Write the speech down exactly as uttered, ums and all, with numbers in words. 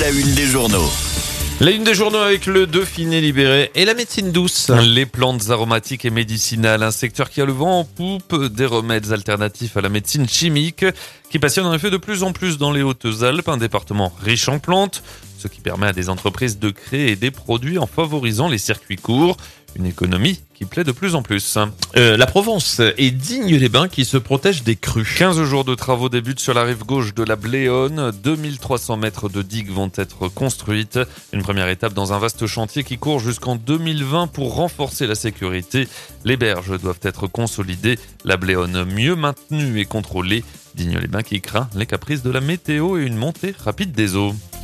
la une des journaux. La une des journaux avec le Dauphiné libéré et la médecine douce. Les plantes aromatiques et médicinales, un secteur qui a le vent en poupe, des remèdes alternatifs à la médecine chimique, qui passionne en effet de plus en plus dans les Hautes-Alpes, un département riche en plantes, ce qui permet à des entreprises de créer des produits en favorisant les circuits courts. Une économie qui plaît de plus en plus. Euh, la Provence et Digne-les-Bains qui se protègent des crues. quinze jours de travaux débutent sur la rive gauche de la Bléone. deux mille trois cents mètres de digues vont être construites. Une première étape dans un vaste chantier qui court jusqu'en deux mille vingt pour renforcer la sécurité. Les berges doivent être consolidées. La Bléone mieux maintenue et contrôlée. Digne-les-Bains qui craint les caprices de la météo et une montée rapide des eaux.